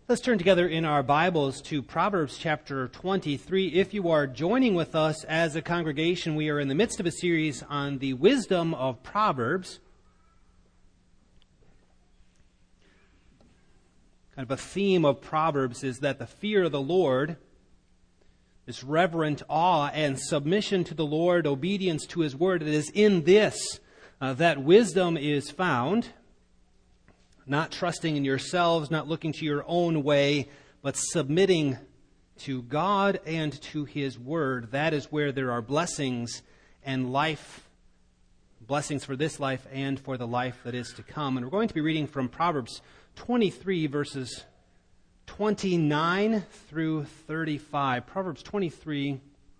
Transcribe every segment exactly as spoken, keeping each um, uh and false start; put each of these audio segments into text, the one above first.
Let's turn together in our Bibles to Proverbs chapter twenty-three. If you are joining with us as a congregation, we are in the midst of a series on the wisdom of Proverbs. Kind of a theme of Proverbs is that the fear of the Lord, this reverent awe and submission to the Lord, obedience to His word, it is in this uh, that wisdom is found. Not trusting in yourselves, not looking to your own way, but submitting to God and to His Word. That is where there are blessings and life, blessings for this life and for the life that is to come. And we're going to be reading from Proverbs twenty-three, verses twenty-nine through thirty-five. Proverbs twenty-three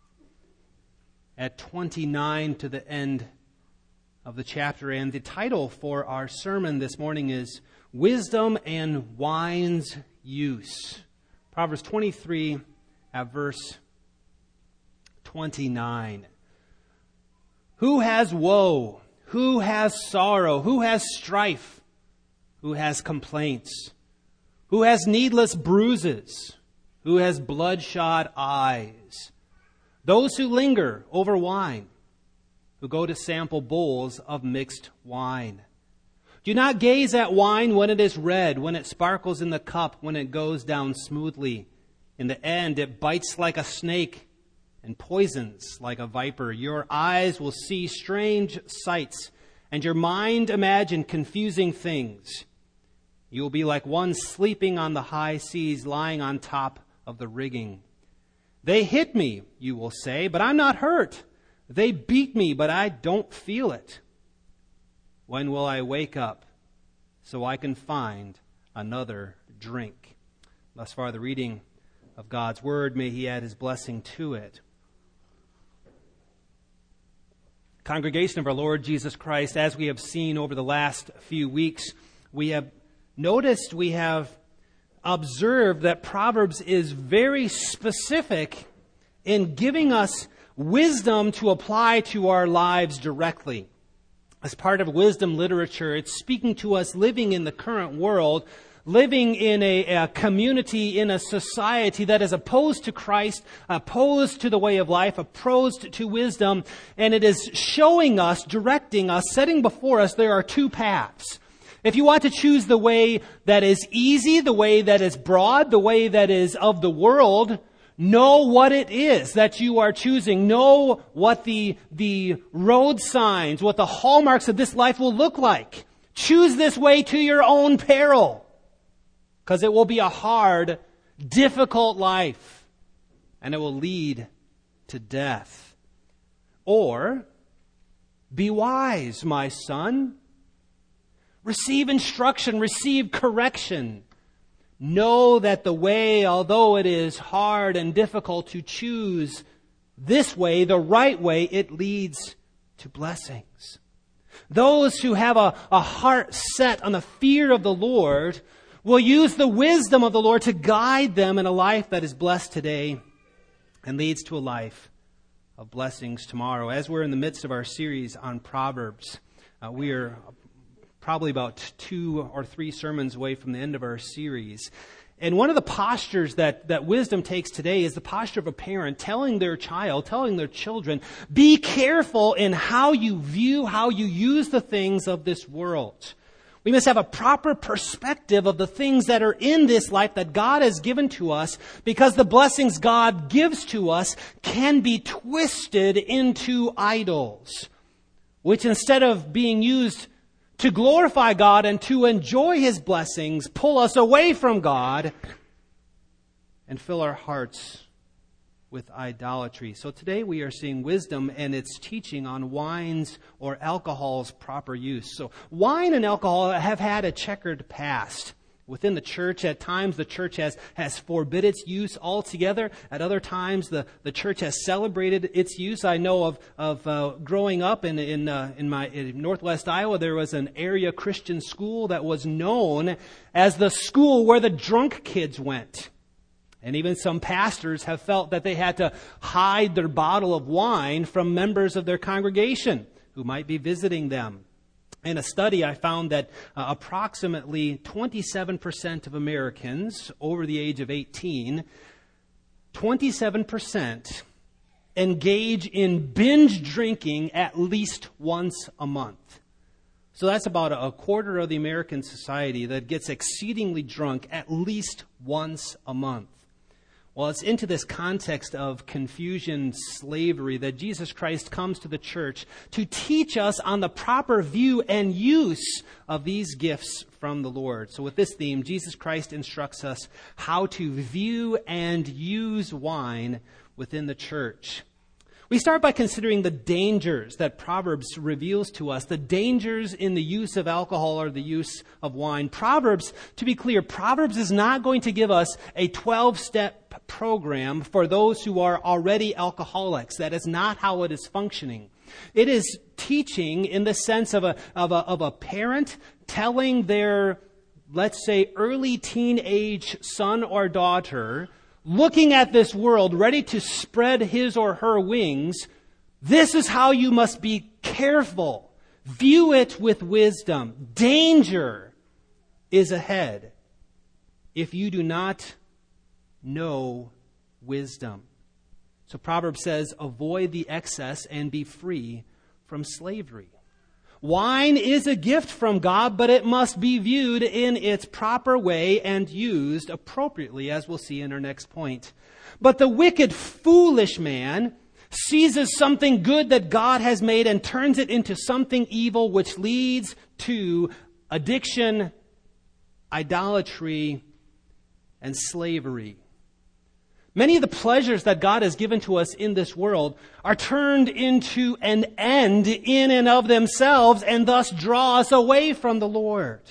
at twenty-nine to the end of the chapter. And the title for our sermon this morning is Wisdom and Wine's Use. Proverbs twenty-three at verse twenty-nine. Who has woe? Who has sorrow? Who has strife? Who has complaints? Who has needless bruises? Who has bloodshot eyes? Those who linger over wine, who go to sample bowls of mixed wine. Do not gaze at wine when it is red, when it sparkles in the cup, when it goes down smoothly. In the end, it bites like a snake and poisons like a viper. Your eyes will see strange sights, and your mind imagine confusing things. You will be like one sleeping on the high seas, lying on top of the rigging. They hit me, you will say, but I'm not hurt. They beat me, but I don't feel it. When will I wake up so I can find another drink? Thus far, the reading of God's Word. May He add His blessing to it. Congregation of our Lord Jesus Christ, as we have seen over the last few weeks, we have noticed, we have observed that Proverbs is very specific in giving us wisdom to apply to our lives directly. As part of wisdom literature, it's speaking to us living in the current world, living in a, a community, in a society that is opposed to Christ, opposed to the way of life, opposed to wisdom, and it is showing us, directing us, setting before us there are two paths. If you want to choose the way that is easy, the way that is broad, the way that is of the world, know what it is that you are choosing. Know what the, the road signs, what the hallmarks of this life will look like. Choose this way to your own peril, because it will be a hard, difficult life, and it will lead to death. Or, be wise, my son. Receive instruction, receive correction. Know that the way, although it is hard and difficult to choose this way, the right way, it leads to blessings. Those who have a, a heart set on the fear of the Lord will use the wisdom of the Lord to guide them in a life that is blessed today and leads to a life of blessings tomorrow. As we're in the midst of our series on Proverbs, uh, we are probably about two or three sermons away from the end of our series. And one of the postures that, that wisdom takes today is the posture of a parent telling their child, telling their children, be careful in how you view, how you use the things of this world. We must have a proper perspective of the things that are in this life that God has given to us, because the blessings God gives to us can be twisted into idols, which instead of being used to glorify God and to enjoy His blessings, pull us away from God and fill our hearts with idolatry. So today we are seeing wisdom and its teaching on wine's or alcohol's proper use. So wine and alcohol have had a checkered past. Within the church, at times the church has, has forbid its use altogether. At other times the, the church has celebrated its use. I know of, of uh, growing up in in, uh, in my in Northwest Iowa, there was an area Christian school that was known as the school where the drunk kids went. And even some pastors have felt that they had to hide their bottle of wine from members of their congregation who might be visiting them. In a study, I found that uh, approximately twenty-seven percent of Americans over the age of eighteen, twenty-seven percent engage in binge drinking at least once a month. So that's about a quarter of the American society that gets exceedingly drunk at least once a month. Well, it's into this context of confusion, slavery, that Jesus Christ comes to the church to teach us on the proper view and use of these gifts from the Lord. So with this theme, Jesus Christ instructs us how to view and use wine within the church. We start by considering the dangers that Proverbs reveals to us, the dangers in the use of alcohol or the use of wine. Proverbs, to be clear, Proverbs is not going to give us a twelve-step program for those who are already alcoholics. That is not how it is functioning. It is teaching in the sense of a, of a, of a parent telling their, let's say, early teenage son or daughter, looking at this world, ready to spread his or her wings, this is how you must be careful. View it with wisdom. Danger is ahead if you do not know wisdom. So Proverbs says, avoid the excess and be free from slavery. Wine is a gift from God, but it must be viewed in its proper way and used appropriately, as we'll see in our next point. But the wicked, foolish man seizes something good that God has made and turns it into something evil, which leads to addiction, idolatry, and slavery. Many of the pleasures that God has given to us in this world are turned into an end in and of themselves and thus draw us away from the Lord.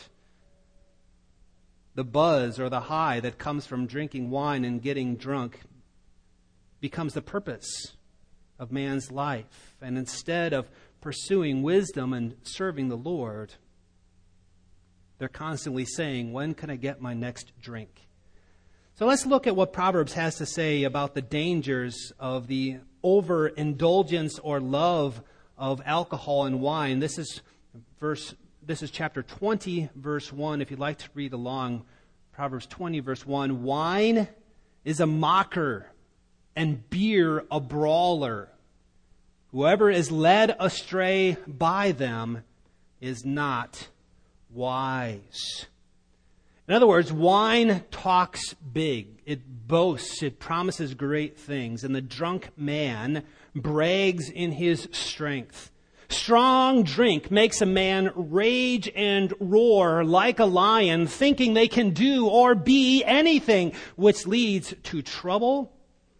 The buzz or the high that comes from drinking wine and getting drunk becomes the purpose of man's life. And instead of pursuing wisdom and serving the Lord, they're constantly saying, when can I get my next drink? So let's look at what Proverbs has to say about the dangers of the overindulgence or love of alcohol and wine. This is verse. This is chapter twenty, verse one. If you'd like to read along, Proverbs twenty, verse one. Wine is a mocker, and beer a brawler. Whoever is led astray by them is not wise. In other words, wine talks big. It boasts. It promises great things. And the drunk man brags in his strength. Strong drink makes a man rage and roar like a lion, thinking they can do or be anything, which leads to trouble,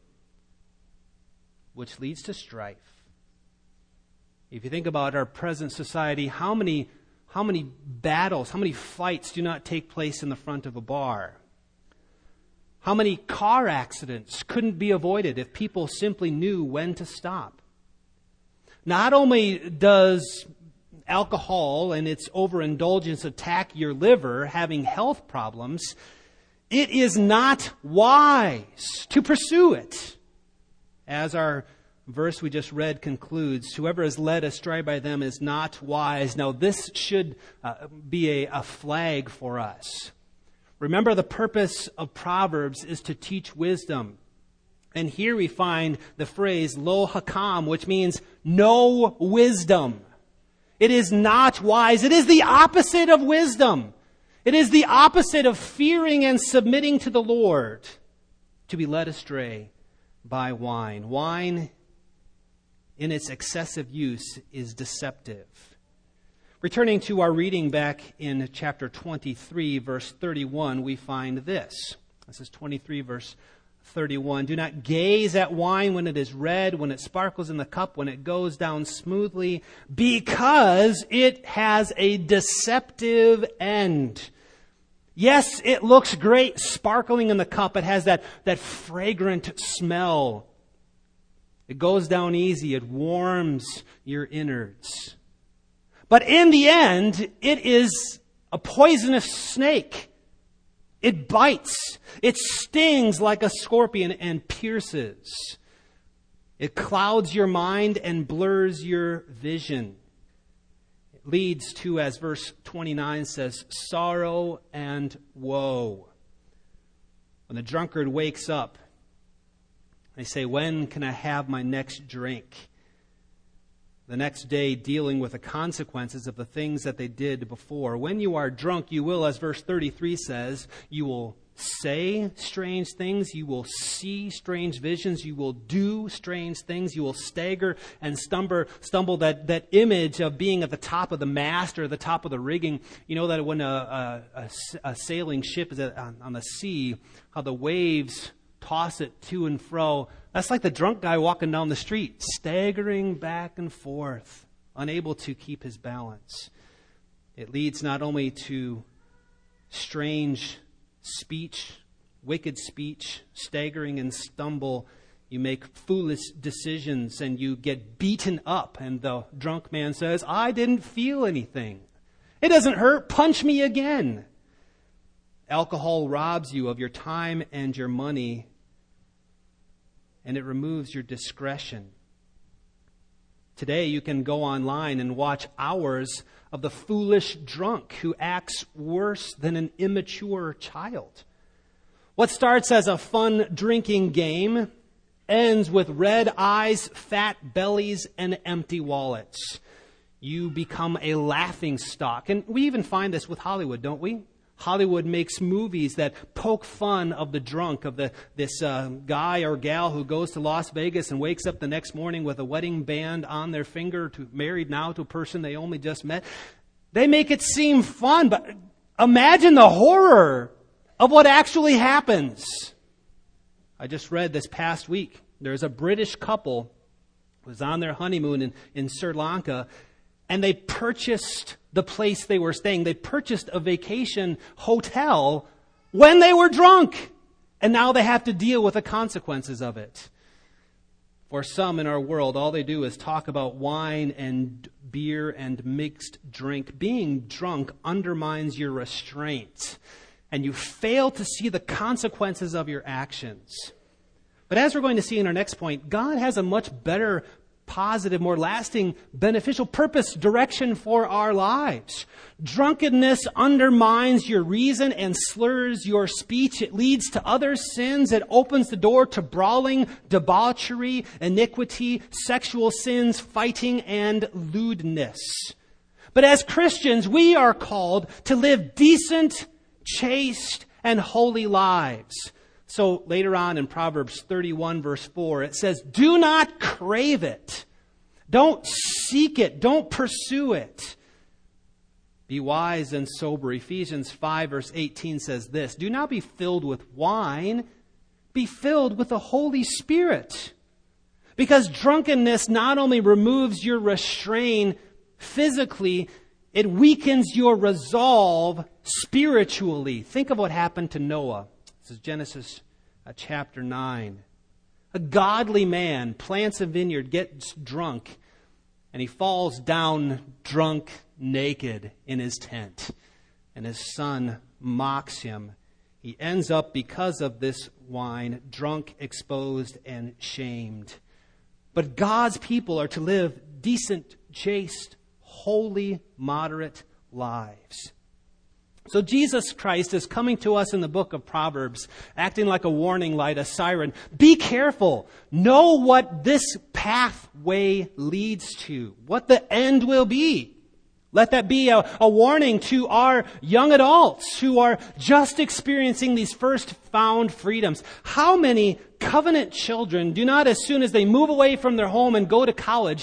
which leads to strife. If you think about our present society, how many How many battles, how many fights do not take place in the front of a bar? How many car accidents couldn't be avoided if people simply knew when to stop? Not only does alcohol and its overindulgence attack your liver, having health problems, it is not wise to pursue it. As our verse we just read concludes, whoever is led astray by them is not wise. Now this should uh, be a, a flag for us. Remember, the purpose of Proverbs is to teach wisdom. And here we find the phrase lo hakam, which means no wisdom. It is not wise. It is the opposite of wisdom. It is the opposite of fearing and submitting to the Lord, to be led astray by wine. Wine in its excessive use is deceptive. Returning to our reading back in chapter twenty-three, verse thirty-one, we find this. This is twenty-three, verse thirty-one. Do not gaze at wine when it is red, when it sparkles in the cup, when it goes down smoothly, because it has a deceptive end. Yes, it looks great sparkling in the cup. It has that, that fragrant smell. It goes down easy. It warms your innards. But in the end, it is a poisonous snake. It bites. It stings like a scorpion and pierces. It clouds your mind and blurs your vision. It leads to, as verse twenty-nine says, sorrow and woe. When the drunkard wakes up, they say, when can I have my next drink? The next day dealing with the consequences of the things that they did before. When you are drunk, you will, as verse thirty-three says, you will say strange things, you will see strange visions, you will do strange things, you will stagger and stumble, stumble that, that image of being at the top of the mast or the top of the rigging. You know that when a, a, a, a sailing ship is on, on the sea, how the waves toss it to and fro. That's like the drunk guy walking down the street, staggering back and forth, unable to keep his balance. It leads not only to strange speech, wicked speech, staggering and stumble. You make foolish decisions and you get beaten up. And the drunk man says, I didn't feel anything. It doesn't hurt. Punch me again. Alcohol robs you of your time and your money, and it removes your discretion. Today you can go online and watch hours of the foolish drunk who acts worse than an immature child. What starts as a fun drinking game ends with red eyes, fat bellies, and empty wallets. You become a laughing stock. And we even find this with Hollywood, don't we? Hollywood makes movies that poke fun of the drunk, of the this uh, guy or gal who goes to Las Vegas and wakes up the next morning with a wedding band on their finger, to married now to a person they only just met. They make it seem fun, but imagine the horror of what actually happens. I just read this past week, there's a British couple who was on their honeymoon in, in Sri Lanka, and they purchased the place they were staying. They purchased a vacation hotel when they were drunk. And now they have to deal with the consequences of it. For some in our world, all they do is talk about wine and beer and mixed drink. Being drunk undermines your restraint, and you fail to see the consequences of your actions. But as we're going to see in our next point, God has a much better, positive, more lasting, beneficial purpose, direction for our lives. Drunkenness undermines your reason and slurs your speech. It leads to other sins. It opens the door to brawling, debauchery, iniquity, sexual sins, fighting, and lewdness. But as Christians, we are called to live decent, chaste, and holy lives. So later on in Proverbs thirty-one, verse four, it says, do not crave it. Don't seek it. Don't pursue it. Be wise and sober. Ephesians five, verse eighteen says this, do not be filled with wine. Be filled with the Holy Spirit. Because drunkenness not only removes your restraint physically, it weakens your resolve spiritually. Think of what happened to Noah. This is Genesis uh, chapter nine. A godly man plants a vineyard, gets drunk, and he falls down drunk, naked in his tent. And his son mocks him. He ends up, because of this wine, drunk, exposed, and shamed. But God's people are to live decent, chaste, holy, moderate lives. So Jesus Christ is coming to us in the book of Proverbs, acting like a warning light, a siren. Be careful. Know what this pathway leads to, what the end will be. Let that be a, a warning to our young adults who are just experiencing these first found freedoms. How many covenant children do not, as soon as they move away from their home and go to college,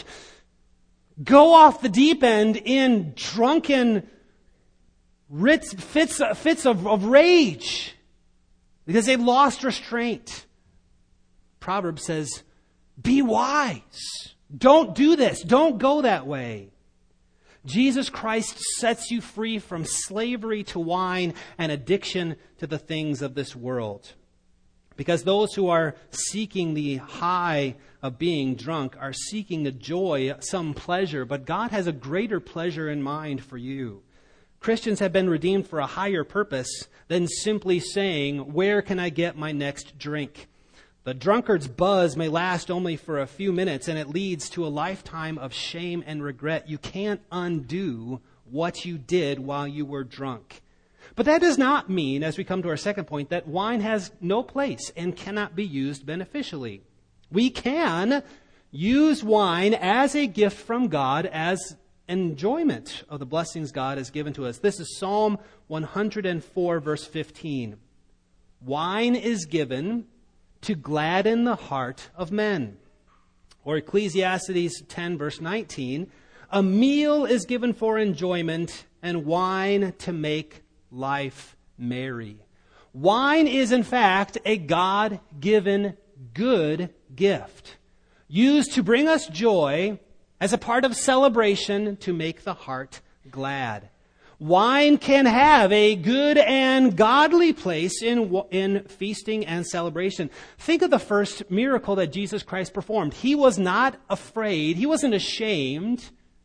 go off the deep end in drunken Fits, fits, fits of, of rage because they've lost restraint. Proverbs says, be wise. Don't do this. Don't go that way. Jesus Christ sets you free from slavery to wine and addiction to the things of this world. Because those who are seeking the high of being drunk are seeking the joy, some pleasure, but God has a greater pleasure in mind for you. Christians have been redeemed for a higher purpose than simply saying, where can I get my next drink? The drunkard's buzz may last only for a few minutes, and it leads to a lifetime of shame and regret. You can't undo what you did while you were drunk. But that does not mean, as we come to our second point, that wine has no place and cannot be used beneficially. We can use wine as a gift from God, as enjoyment of the blessings God has given to us. This is Psalm one hundred four, verse fifteen. Wine is given to gladden the heart of men. Or Ecclesiastes ten, verse nineteen. A meal is given for enjoyment, and wine to make life merry. Wine is, in fact, a God-given good gift, used to bring us joy as a part of celebration to make the heart glad. Wine can have a good and godly place in, in feasting and celebration. Think of the first miracle that Jesus Christ performed. He was not afraid, he wasn't ashamed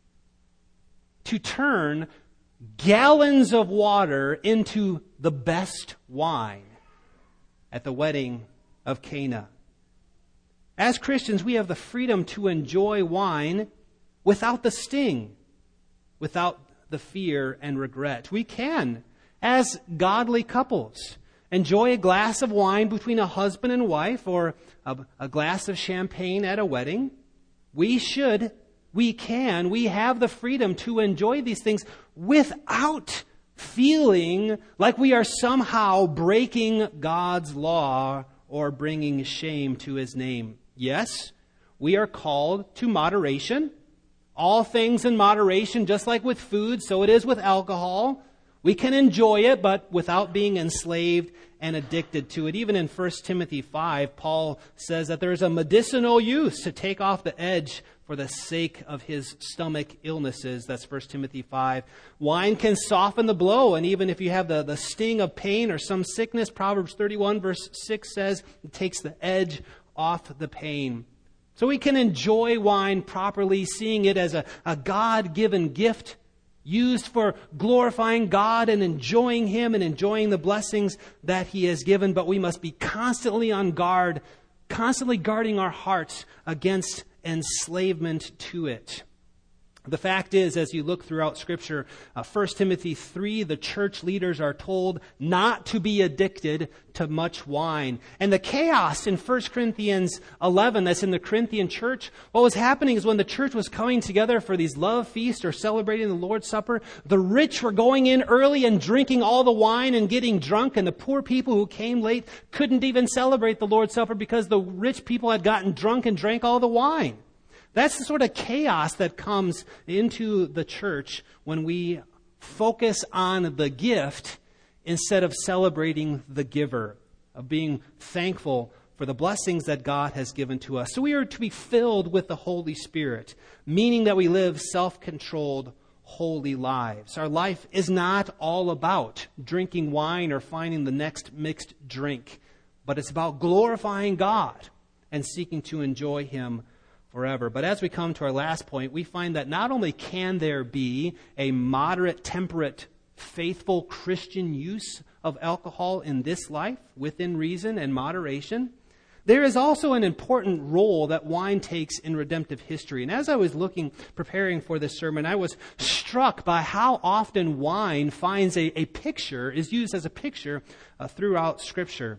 to turn gallons of water into the best wine at the wedding of Cana. As Christians, we have the freedom to enjoy wine without the sting, without the fear and regret. We can, as godly couples, enjoy a glass of wine between a husband and wife, or a, a glass of champagne at a wedding. We should, we can, we have the freedom to enjoy these things without feeling like we are somehow breaking God's law or bringing shame to His name. Yes, we are called to moderation. All things in moderation, just like with food, so it is with alcohol. We can enjoy it, but without being enslaved and addicted to it. Even in First Timothy five, Paul says that there is a medicinal use to take off the edge for the sake of his stomach illnesses. That's First Timothy five. Wine can soften the blow, and even if you have the, the sting of pain or some sickness, Proverbs thirty-one verse six says it takes the edge off the pain. So we can enjoy wine properly, seeing it as a, a God-given gift used for glorifying God and enjoying Him and enjoying the blessings that He has given. But we must be constantly on guard, constantly guarding our hearts against enslavement to it. The fact is, as you look throughout Scripture, uh, First Timothy three, the church leaders are told not to be addicted to much wine. And the chaos in First Corinthians eleven that's in the Corinthian church, what was happening is when the church was coming together for these love feasts or celebrating the Lord's Supper, the rich were going in early and drinking all the wine and getting drunk, and the poor people who came late couldn't even celebrate the Lord's Supper because the rich people had gotten drunk and drank all the wine. That's the sort of chaos that comes into the church when we focus on the gift instead of celebrating the giver, of being thankful for the blessings that God has given to us. So we are to be filled with the Holy Spirit, meaning that we live self-controlled, holy lives. Our life is not all about drinking wine or finding the next mixed drink, but it's about glorifying God and seeking to enjoy Him forever. But as we come to our last point, we find that not only can there be a moderate, temperate, faithful Christian use of alcohol in this life, within reason and moderation, there is also an important role that wine takes in redemptive history. And as I was looking, preparing for this sermon, I was struck by how often wine finds a, a picture, is used as a picture uh, throughout Scripture.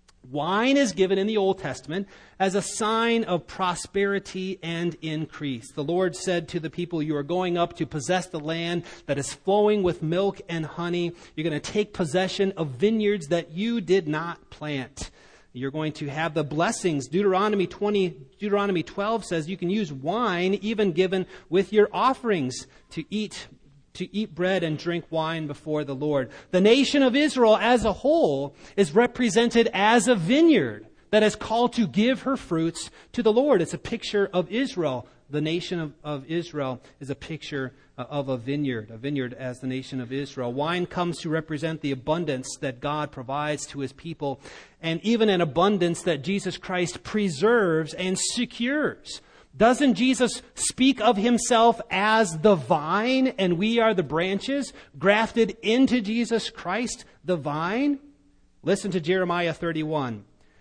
Wine is given in the Old Testament as a sign of prosperity and increase. The Lord said to the people, you are going up to possess the land that is flowing with milk and honey. You're going to take possession of vineyards that you did not plant. You're going to have the blessings. Deuteronomy twenty, Deuteronomy twelve says you can use wine even given with your offerings to eat to eat bread and drink wine before the Lord. The nation of Israel as a whole is represented as a vineyard that is called to give her fruits to the Lord. It's a picture of Israel. The nation of, of Israel is a picture of a vineyard, a vineyard as the nation of Israel. Wine comes to represent the abundance that God provides to His people, and even an abundance that Jesus Christ preserves and secures. Doesn't Jesus speak of Himself as the vine and we are the branches grafted into Jesus Christ, the vine? Listen to Jeremiah thirty-one.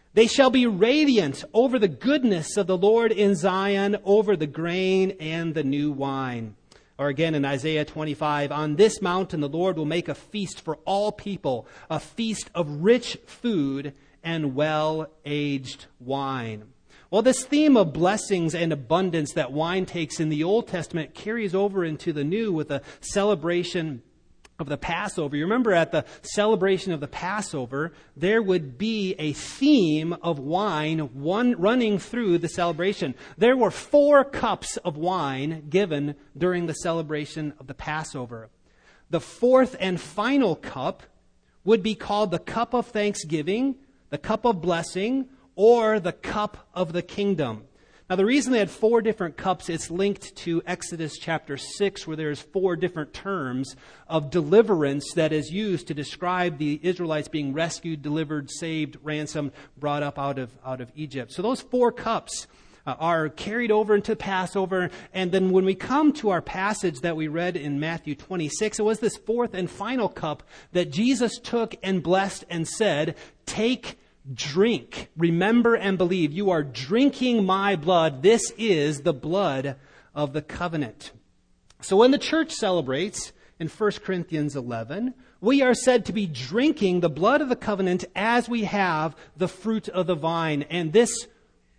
They shall be radiant over the goodness of the Lord in Zion, over the grain and the new wine. Or again in Isaiah twenty-five, on this mountain the Lord will make a feast for all people, a feast of rich food and well-aged wine. Well, this theme of blessings and abundance that wine takes in the Old Testament carries over into the New with a celebration of the Passover. You remember at the celebration of the Passover, there would be a theme of wine one running through the celebration. There were four cups of wine given during the celebration of the Passover. The fourth and final cup would be called the cup of thanksgiving, the cup of blessing, or the cup of the kingdom. Now, the reason they had four different cups, it's linked to Exodus chapter six, where there's four different terms of deliverance that is used to describe the Israelites being rescued, delivered, saved, ransomed, brought up out of, out of Egypt. So those four cups uh, are carried over into Passover. And then when we come to our passage that we read in Matthew twenty-six, it was this fourth and final cup that Jesus took and blessed and said, "Take, drink, remember and believe. You are drinking my blood. This is the blood of the covenant." So when the church celebrates in First Corinthians eleven, we are said to be drinking the blood of the covenant as we have the fruit of the vine. And this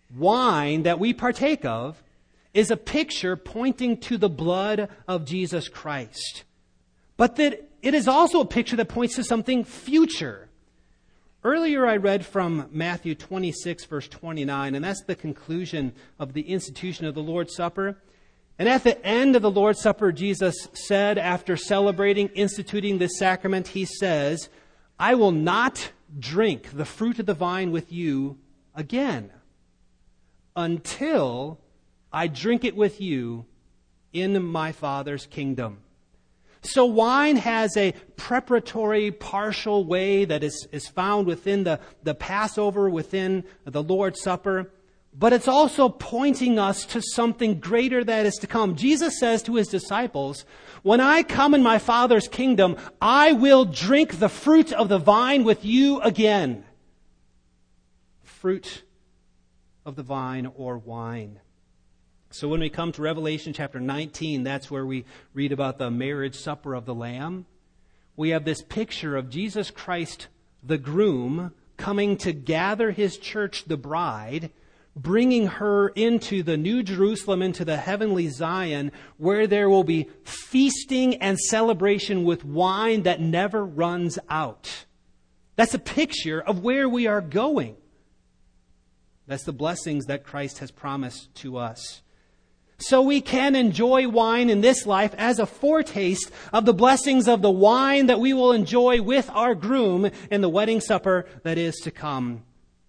wine that we partake of is a picture pointing to the blood of Jesus Christ. But that it is also a picture that points to something future. Earlier I read from Matthew twenty-six, verse twenty-nine, and that's the conclusion of the institution of the Lord's Supper. And at the end of the Lord's Supper, Jesus said, after celebrating, instituting this sacrament, he says, "I will not drink the fruit of the vine with you again until I drink it with you in my Father's kingdom." So wine has a preparatory, partial way that is, is found within the, the Passover, within the Lord's Supper. But it's also pointing us to something greater that is to come. Jesus says to his disciples, "When I come in my Father's kingdom, I will drink the fruit of the vine with you again." Fruit of the vine or wine. So when we come to Revelation chapter nineteen, that's where we read about the marriage supper of the Lamb. We have this picture of Jesus Christ, the groom, coming to gather his church, the bride, bringing her into the New Jerusalem, into the heavenly Zion, where there will be feasting and celebration with wine that never runs out. That's a picture of where we are going. That's the blessings that Christ has promised to us. So we can enjoy wine in this life as a foretaste of the blessings of the wine that we will enjoy with our groom in the wedding supper that is to come.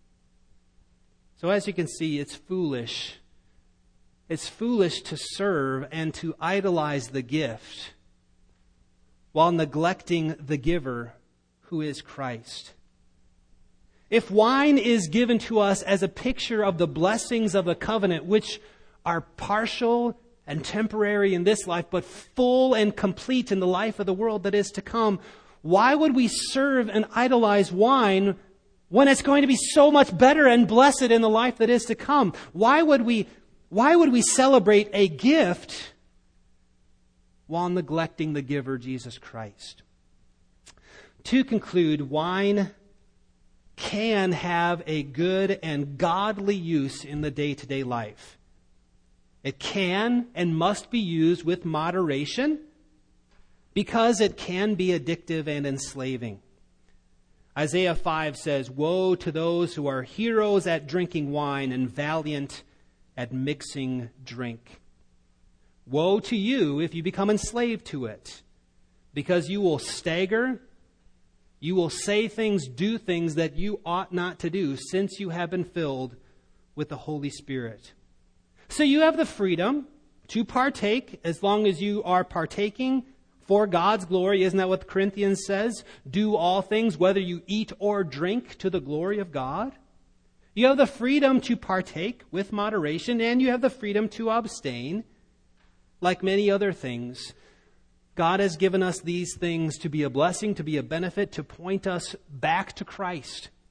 So as you can see, it's foolish. It's foolish to serve and to idolize the gift while neglecting the giver, who is Christ. If wine is given to us as a picture of the blessings of the covenant, which are partial and temporary in this life, but full and complete in the life of the world that is to come, why would we serve and idolize wine when it's going to be so much better and blessed in the life that is to come? Why would we, why would we celebrate a gift while neglecting the giver, Jesus Christ? To conclude, wine can have a good and godly use in the day-to-day life. It can and must be used with moderation because it can be addictive and enslaving. Isaiah five says, "Woe to those who are heroes at drinking wine and valiant at mixing drink. Woe to you if you become enslaved to it, because you will stagger, you will say things, do things that you ought not to do, since you have been filled with the Holy Spirit." So you have the freedom to partake as long as you are partaking for God's glory. Isn't that what Corinthians says? Do all things, whether you eat or drink, to the glory of God. You have the freedom to partake with moderation, and you have the freedom to abstain. Like many other things, God has given us these things to be a blessing, to be a benefit, to point us back to Christ.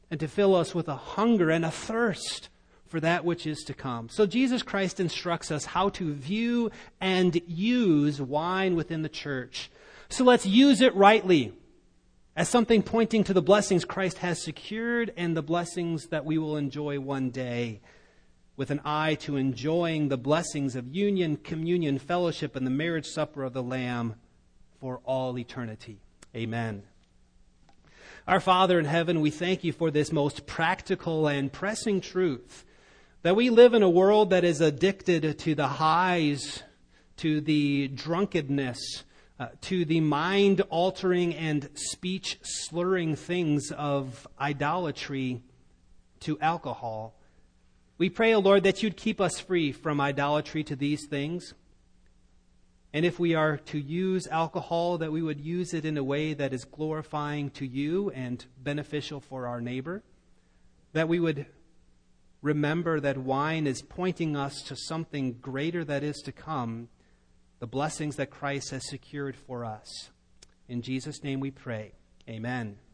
and to fill us with a hunger and a thirst for that which is to come. So Jesus Christ instructs us how to view and use wine within the church. So let's use it rightly as something pointing to the blessings Christ has secured and the blessings that we will enjoy one day, with an eye to enjoying the blessings of union, communion, fellowship, and the marriage supper of the Lamb for all eternity. Amen. Our Father in heaven, we thank you for this most practical and pressing truth, that we live in a world that is addicted to the highs, to the drunkenness, uh, to the mind-altering and speech-slurring things of idolatry, to alcohol. We pray, O Lord, that you'd keep us free from idolatry to these things. And if we are to use alcohol, that we would use it in a way that is glorifying to you and beneficial for our neighbor. That we would remember that wine is pointing us to something greater that is to come, the blessings that Christ has secured for us. In Jesus' name we pray. Amen.